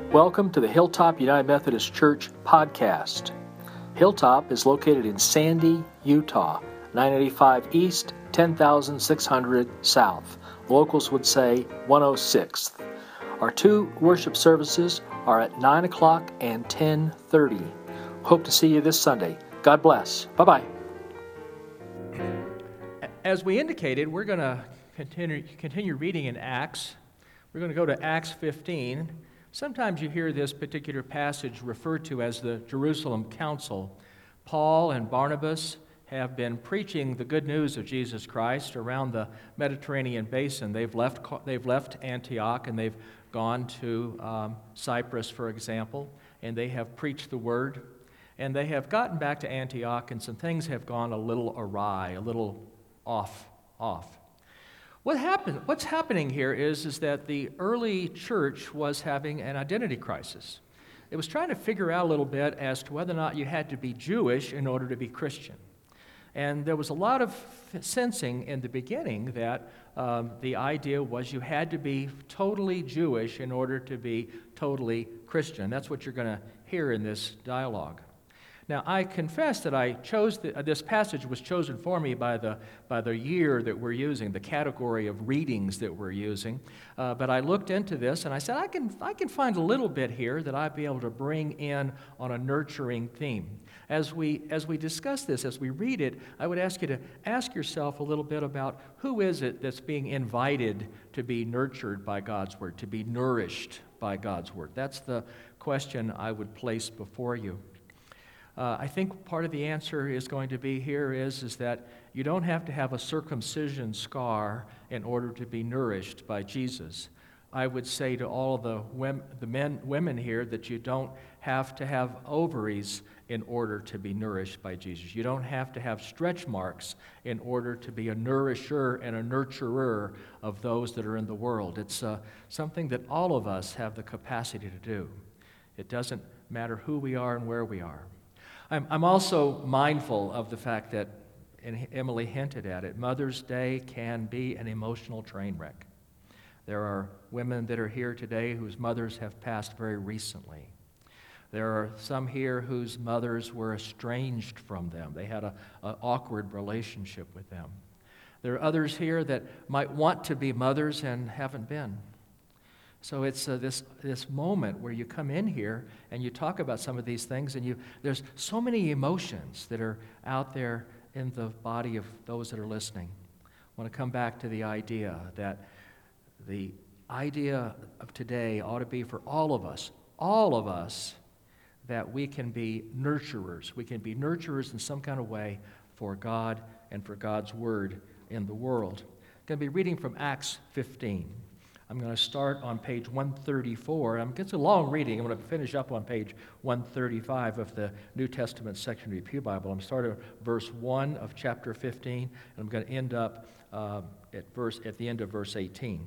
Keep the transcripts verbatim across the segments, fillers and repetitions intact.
Welcome to the Hilltop United Methodist Church podcast. Hilltop is located in Sandy, Utah, nine eighty-five East, ten thousand six hundred South. Locals would say one oh sixth. Our two worship services are at nine o'clock and ten thirty. Hope to see you this Sunday. God bless. Bye-bye. As we indicated, we're going to continue, continue reading in Acts. We're going to go to Acts fifteen. Sometimes you hear this particular passage referred to as the Jerusalem Council. Paul and Barnabas have been preaching the good news of Jesus Christ around the Mediterranean basin. They've left, they've left Antioch and they've gone to um, Cyprus, for example, and they have preached the word. And they have gotten back to Antioch, and some things have gone a little awry, a little off, off. What happened? What's happening here is, is that the early church was having an identity crisis. It was trying to figure out a little bit as to whether or not you had to be Jewish in order to be Christian. And there was a lot of sensing in the beginning that um, the idea was you had to be totally Jewish in order to be totally Christian. That's what you're going to hear in this dialogue. Now, I confess that I chose the, uh, this passage was chosen for me by the by the year that we're using, the category of readings that we're using. Uh, but I looked into this and I said I can I can find a little bit here that I'd be able to bring in on a nurturing theme. As we as we discuss this, as we read it, I would ask you to ask yourself a little bit about who is it that's being invited to be nurtured by God's word, to be nourished by God's word. That's the question I would place before you. Uh, I think part of the answer is going to be here is, is that you don't have to have a circumcision scar in order to be nourished by Jesus. I would say to all of the women, the men, women here that you don't have to have ovaries in order to be nourished by Jesus. You don't have to have stretch marks in order to be a nourisher and a nurturer of those that are in the world. It's uh, something that all of us have the capacity to do. It doesn't matter who we are and where we are. I'm also mindful of the fact that, and Emily hinted at it, Mother's Day can be an emotional train wreck. There are women that are here today whose mothers have passed very recently. There are some here whose mothers were estranged from them. They had an awkward relationship with them. There are others here that might want to be mothers and haven't been. So it's uh, this this moment where you come in here and you talk about some of these things, and you there's so many emotions that are out there in the body of those that are listening. I want to come back to the idea that the idea of today ought to be for all of us, all of us, that we can be nurturers. We can be nurturers in some kind of way for God and for God's word in the world. I'm going to be reading from Acts fifteen. I'm going to start on page one thirty-four. I'm, it's a long reading. I'm going to finish up on page one thirty-five of the New Testament section of the Pew Bible. I'm starting at verse one of chapter fifteen, and I'm going to end up uh, at verse at the end of verse eighteen.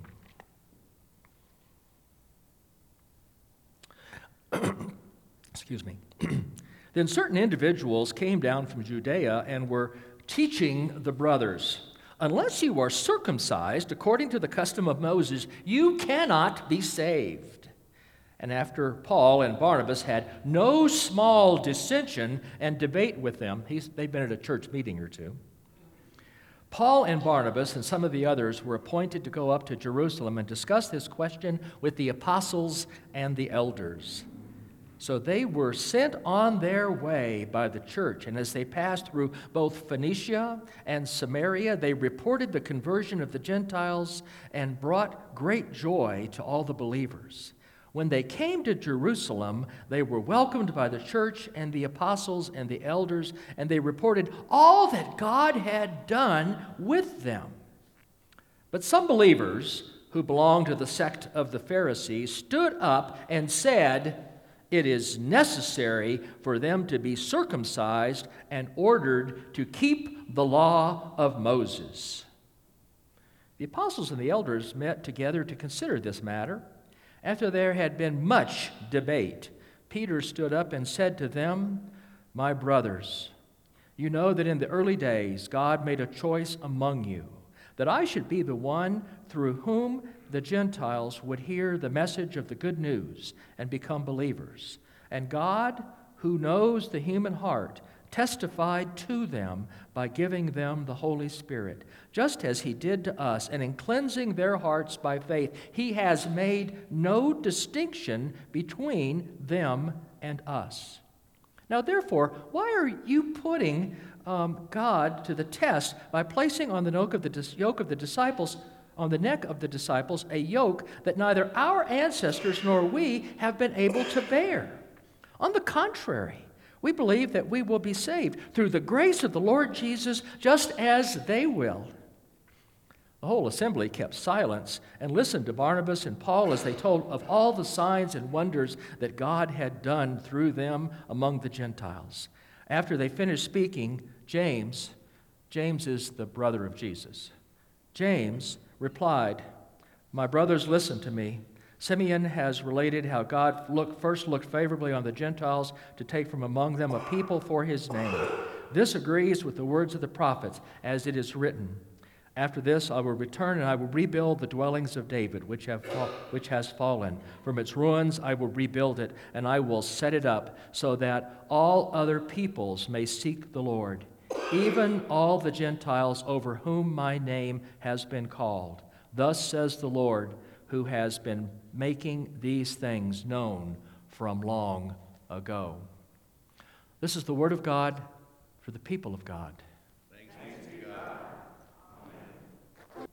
Excuse me. Then certain individuals came down from Judea and were teaching the brothers, unless you are circumcised according to the custom of Moses, you cannot be saved. And after Paul and Barnabas had no small dissension and debate with them, he's, they've been at a church meeting or two, Paul and Barnabas and some of the others were appointed to go up to Jerusalem and discuss this question with the apostles and the elders. So they were sent on their way by the church, and as they passed through both Phoenicia and Samaria, they reported the conversion of the Gentiles and brought great joy to all the believers. When they came to Jerusalem, they were welcomed by the church and the apostles and the elders, and they reported all that God had done with them. But some believers who belonged to the sect of the Pharisees stood up and said, it is necessary for them to be circumcised and ordered to keep the law of Moses. The apostles and the elders met together to consider this matter. After there had been much debate, Peter stood up and said to them, my brothers, you know that in the early days God made a choice among you that I should be the one through whom the Gentiles would hear the message of the good news and become believers. And God, who knows the human heart, testified to them by giving them the Holy Spirit, just as he did to us, and in cleansing their hearts by faith, he has made no distinction between them and us. Now, therefore, why are you putting um, God to the test by placing on the yoke of the, dis- yoke of the disciples, on the neck of the disciples, a yoke that neither our ancestors nor we have been able to bear? On the contrary, we believe that we will be saved through the grace of the Lord Jesus, just as they will. The whole assembly kept silence and listened to Barnabas and Paul as they told of all the signs and wonders that God had done through them among the Gentiles. After they finished speaking, James, James is the brother of Jesus, James replied, "My brothers, listen to me. Simeon has related how God looked, first looked favorably on the Gentiles to take from among them a people for his name. This agrees with the words of the prophets, as it is written, 'After this I will return and I will rebuild the dwellings of David, which have fa- which has fallen. From its ruins I will rebuild it, and I will set it up so that all other peoples may seek the Lord, even all the Gentiles over whom my name has been called. Thus says the Lord, who has been making these things known from long ago.'" This is the word of God for the people of God. Thanks be to God. Amen.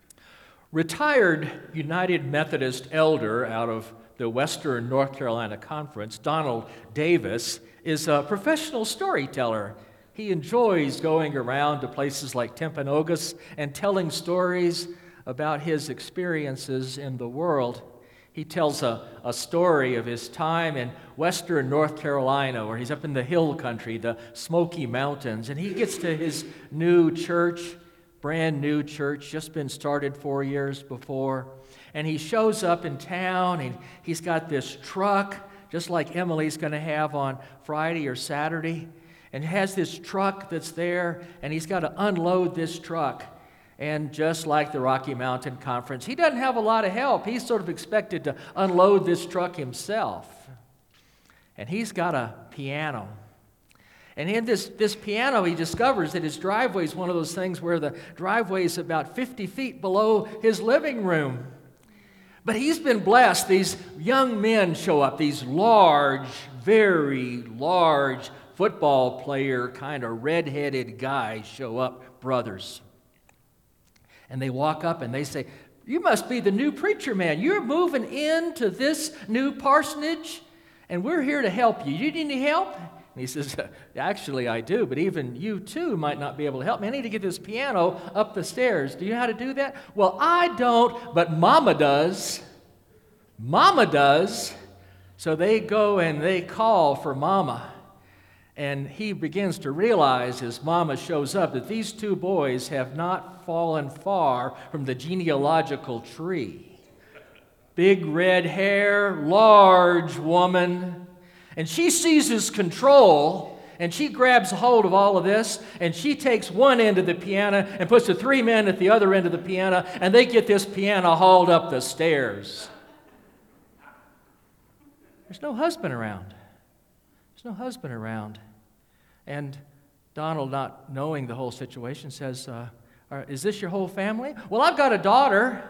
Retired United Methodist elder out of the Western North Carolina Conference, Donald Davis, is a professional storyteller. He enjoys going around to places like Timpanogos and telling stories about his experiences in the world. He tells a, a story of his time in western North Carolina, where he's up in the hill country, the Smoky Mountains, and he gets to his new church, brand new church, just been started four years before, and he shows up in town, and he's got this truck, just like Emily's going to have on Friday or Saturday, and has this truck that's there, and he's got to unload this truck. And just like the Rocky Mountain Conference, he doesn't have a lot of help. He's sort of expected to unload this truck himself. And he's got a piano. And in this, this piano, he discovers that his driveway is one of those things where the driveway is about fifty feet below his living room. But he's been blessed. These young men show up, these large, very large football player, kind of red-headed guys show up, brothers. And they walk up and they say, "You must be the new preacher man. You're moving into this new parsonage, and we're here to help you. You need any help?" And he says, "Actually, I do, but even you too might not be able to help me. I need to get this piano up the stairs. Do you know how to do that?" "Well, I don't, but Mama does." Mama does. So they go and they call for Mama. And he begins to realize as Mama shows up that these two boys have not fallen far from the genealogical tree. Big red hair, large woman. And she seizes control, and she grabs hold of all of this, and she takes one end of the piano and puts the three men at the other end of the piano, and they get this piano hauled up the stairs. There's no husband around. There's no husband around. And Donald, not knowing the whole situation, says, uh, "Is this your whole family?" "Well, I've got a daughter."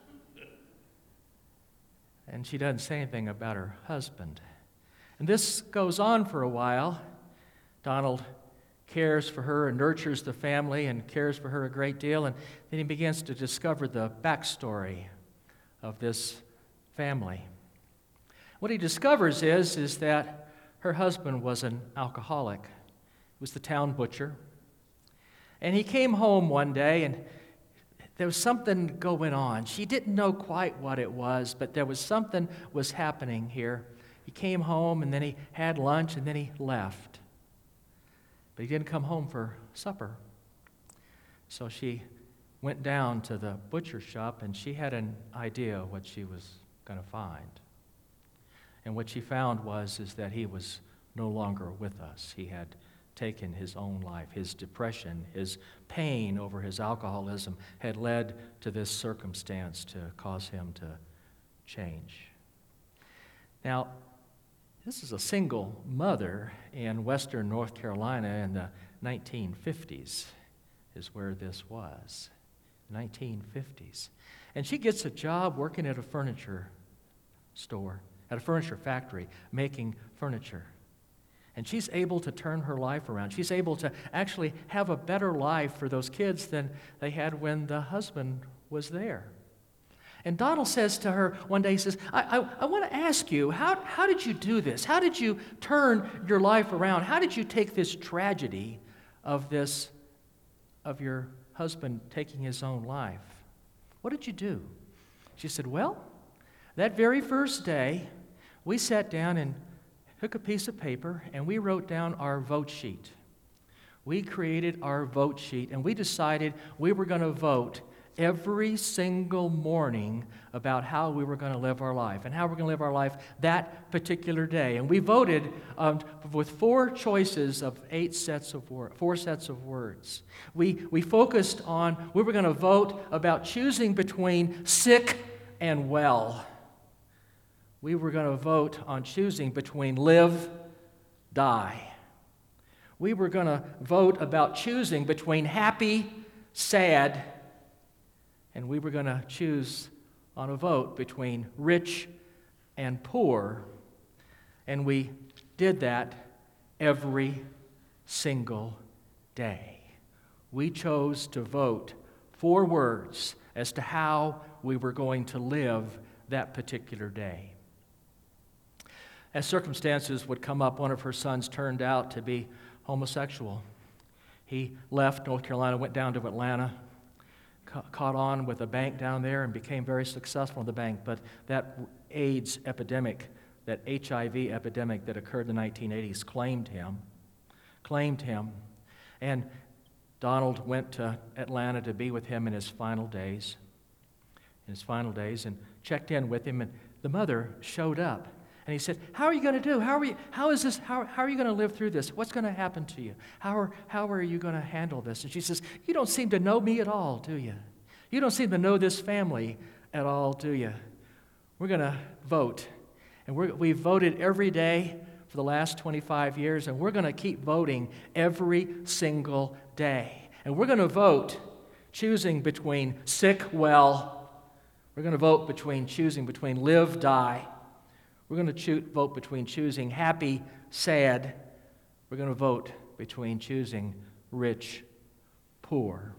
And she doesn't say anything about her husband. And this goes on for a while. Donald cares for her and nurtures the family and cares for her a great deal. And then he begins to discover the backstory of this family. What he discovers is, is that her husband was an alcoholic. He was the town butcher. And he came home one day, and there was something going on. She didn't know quite what it was, but there was something was happening here. He came home, and then he had lunch, and then he left. But he didn't come home for supper. So she went down to the butcher shop, and she had an idea what she was going to find. And what she found was is that he was no longer with us. He had taken his own life. His depression, his pain over his alcoholism had led to this circumstance to cause him to change. Now, this is a single mother in western North Carolina in the nineteen fifties is where this was, nineteen fifties. And she gets a job working at a furniture store, at a furniture factory, making furniture. And she's able to turn her life around. She's able to actually have a better life for those kids than they had when the husband was there. And Donald says to her one day, he says, I, I, I want to ask you, how, how did you do this? How did you turn your life around? How did you take this tragedy of this, of your husband taking his own life? What did you do? She said, well, that very first day, we sat down and took a piece of paper and we wrote down our vote sheet. We created our vote sheet and we decided we were going to vote every single morning about how we were going to live our life and how we're going to live our life that particular day. And we voted um, with four choices of eight sets of words, four sets of words. We, we focused on, we were going to vote about choosing between sick and well. We were going to vote on choosing between live, die. We were going to vote about choosing between happy, sad, and we were going to choose on a vote between rich and poor. And we did that every single day. We chose to vote four words as to how we were going to live that particular day. As circumstances would come up, one of her sons turned out to be homosexual. He left North Carolina, went down to Atlanta, ca- caught on with a bank down there and became very successful in the bank. But that AIDS epidemic, that H I V epidemic that occurred in the nineteen eighties claimed him, claimed him. And Donald went to Atlanta to be with him in his final days, in his final days, and checked in with him, and the mother showed up. And he said, how are you going to do? How are you, how is this, how, how are you going to live through this? What's going to happen to you? How are, how are you going to handle this? And she says, you don't seem to know me at all, do you? You don't seem to know this family at all, do you? We're going to vote. And we're, we've voted every day for the last twenty-five years, and we're going to keep voting every single day. And we're going to vote choosing between sick, well. We're going to vote between choosing between live, die. We're going to cho- vote between choosing happy, sad. We're going to vote between choosing rich, poor.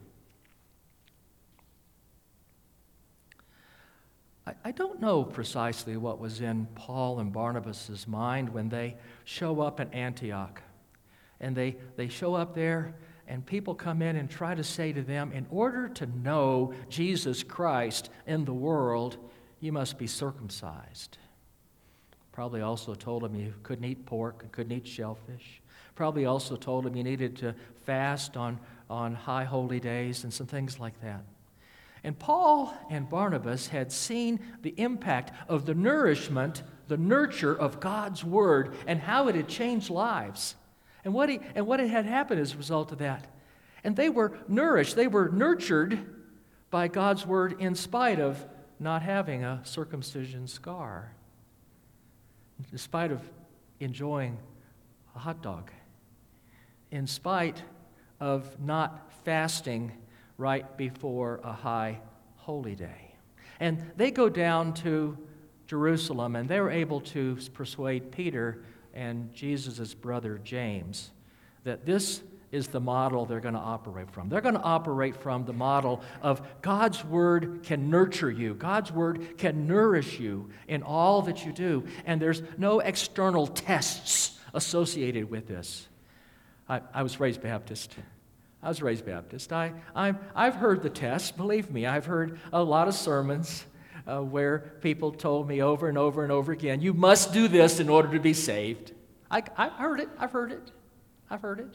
I, I don't know precisely what was in Paul and Barnabas' mind when they show up in Antioch. And they, they show up there, and people come in and try to say to them, in order to know Jesus Christ in the world, you must be circumcised. Probably also told him you couldn't eat pork, couldn't eat shellfish. Probably also told him you needed to fast on, on high holy days and some things like that. And Paul and Barnabas had seen the impact of the nourishment, the nurture of God's Word and how it had changed lives. And what, he, and what had happened as a result of that. And they were nourished, they were nurtured by God's Word in spite of not having a circumcision scar. In spite of enjoying a hot dog, in spite of not fasting right before a high holy day. And they go down to Jerusalem, and they were able to persuade Peter and Jesus' brother James that this is the model they're going to operate from. They're going to operate from the model of God's Word can nurture you. God's Word can nourish you in all that you do. And there's no external tests associated with this. I, I was raised Baptist. I was raised Baptist. I, I'm, I've heard the tests. Believe me, I've heard a lot of sermons uh, where people told me over and over and over again, you must do this in order to be saved. I, I've heard it. I've heard it. I've heard it.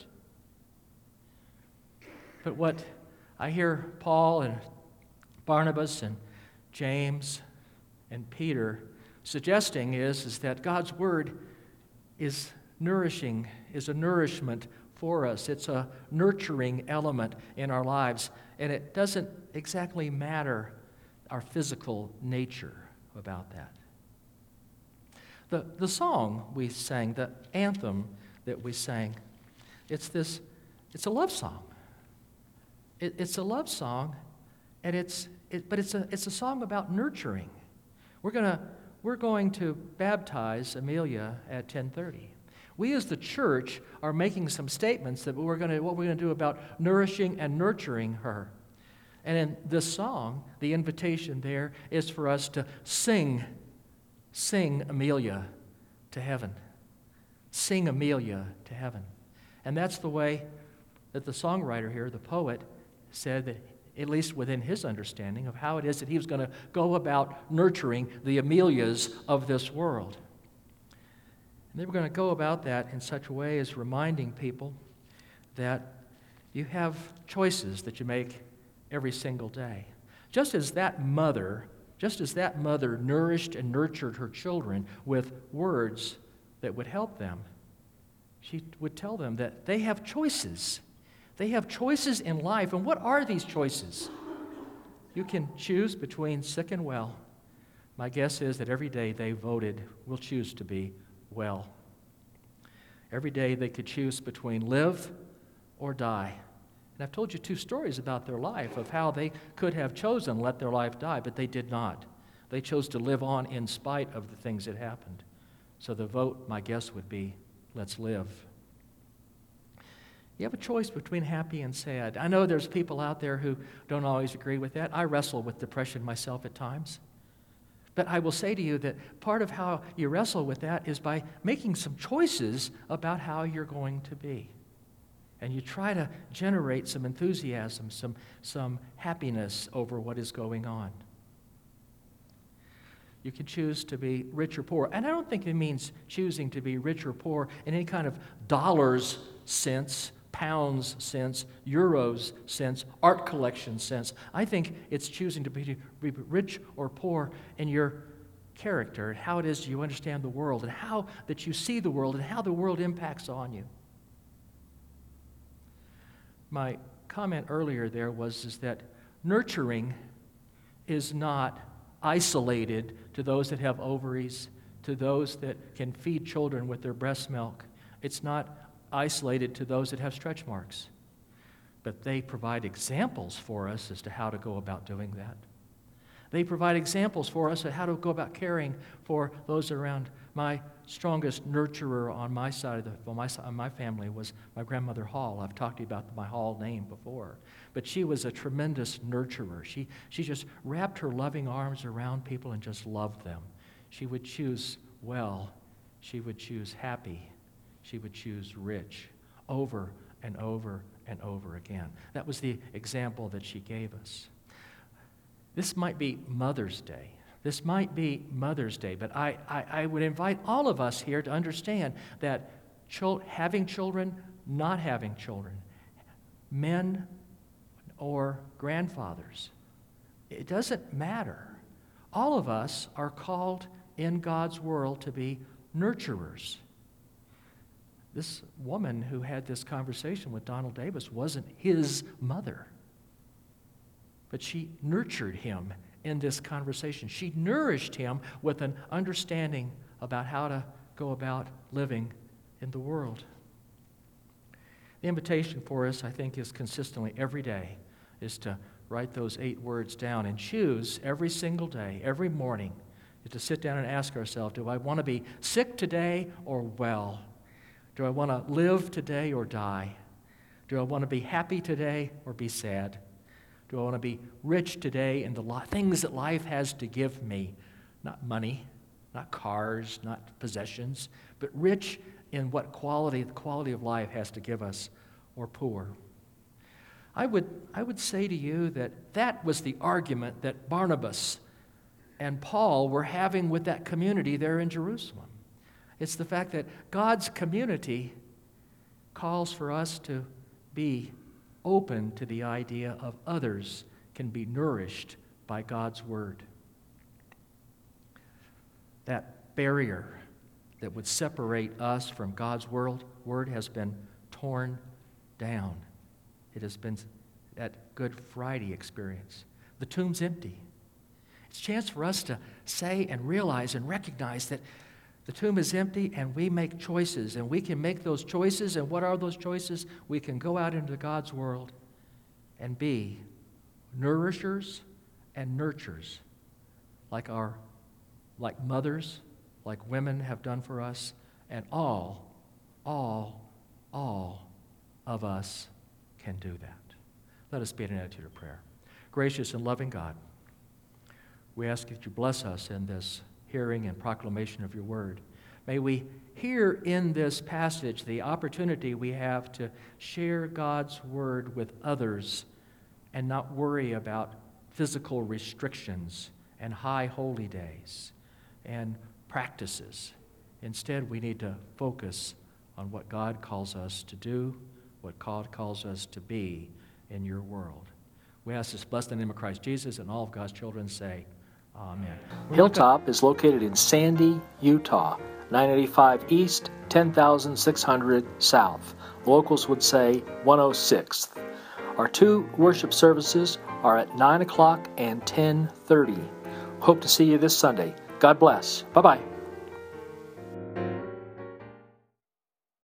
But what I hear Paul and Barnabas and James and Peter suggesting is, is that God's Word is nourishing, is a nourishment for us. It's a nurturing element in our lives, and it doesn't exactly matter our physical nature about that. The, the song we sang, the anthem that we sang, it's this, it's a love song. It, it's a love song, and it's, it, but it's a, it's a song about nurturing. We're gonna, we're going to baptize Amelia at ten thirty. We as the church are making some statements that we're going to, what we're going to do about nourishing and nurturing her. And in this song, the invitation there is for us to sing, sing Amelia to heaven. Sing Amelia to heaven. And that's the way that the songwriter here, the poet, said that, at least within his understanding of how it is that he was going to go about nurturing the Amelias of this world. And they were going to go about that in such a way as reminding people that you have choices that you make every single day. Just as that mother, just as that mother nourished and nurtured her children with words that would help them, she would tell them that they have choices. They have choices in life. And what are these choices? You can choose between sick and well. My guess is that every day they voted, will choose to be well. Every day they could choose between live or die. And I've told you two stories about their life, of how they could have chosen let their life die, but they did not. They chose to live on in spite of the things that happened. So the vote, my guess, would be, let's live. You have a choice between happy and sad. I know there's people out there who don't always agree with that. I wrestle with depression myself at times. But I will say to you that part of how you wrestle with that is by making some choices about how you're going to be. And you try to generate some enthusiasm, some, some happiness over what is going on. You can choose to be rich or poor. And I don't think it means choosing to be rich or poor in any kind of dollars sense, pounds sense, euros sense, art collection sense. I think it's choosing to be, be rich or poor in your character, how it is you understand the world, and how that you see the world, and how the world impacts on you. My comment earlier there was is that nurturing is not isolated to those that have ovaries, to those that can feed children with their breast milk. It's not isolated to those that have stretch marks. But they provide examples for us as to how to go about doing that. They provide examples for us of how to go about caring for those around. My strongest nurturer on my side of the, well, my, on my family was my grandmother Hall. I've talked to you about my Hall name before. But she was a tremendous nurturer. She, she just wrapped her loving arms around people and just loved them. She would choose well. She would choose happy. She would choose rich over and over and over again. That was the example that she gave us. This might be Mother's Day. This might be Mother's Day, but I, I, I would invite all of us here to understand that chil- having children, not having children, men or grandfathers, it doesn't matter. All of us are called in God's world to be nurturers. This woman who had this conversation with Donald Davis wasn't his mother, but she nurtured him in this conversation. She nourished him with an understanding about how to go about living in the world. The invitation for us, I think, is consistently every day is to write those eight words down and choose every single day, every morning, is to sit down and ask ourselves, do I want to be sick today or well? Do I want to live today or die? Do I want to be happy today or be sad? Do I want to be rich today in the li- things that life has to give me? Not money, not cars, not possessions, but rich in what quality the quality of life has to give us, or poor. I would, I would say to you that that was the argument that Barnabas and Paul were having with that community there in Jerusalem. It's the fact that God's community calls for us to be open to the idea of others can be nourished by God's word. That barrier that would separate us from God's world, word has been torn down. It has been that Good Friday experience. The tomb's empty. It's a chance for us to say and realize and recognize that the tomb is empty and we make choices, and we can make those choices. And what are those choices? We can go out into God's world and be nourishers and nurturers, like our, like mothers, like women have done for us, and all, all, all of us can do that. Let us be in an attitude of prayer. Gracious and loving God, we ask that you bless us in this hearing and proclamation of your word. May we hear in this passage the opportunity we have to share God's word with others and not worry about physical restrictions and high holy days and practices. Instead, we need to focus on what God calls us to do, what God calls us to be in your world. We ask this blessed in the name of Christ Jesus, and all of God's children say, Amen. Hilltop is located in Sandy, Utah, nine eighty-five East, ten thousand six hundred South. Locals would say one oh sixth. Our two worship services are at nine o'clock and ten thirty. Hope to see you this Sunday. God bless. Bye-bye.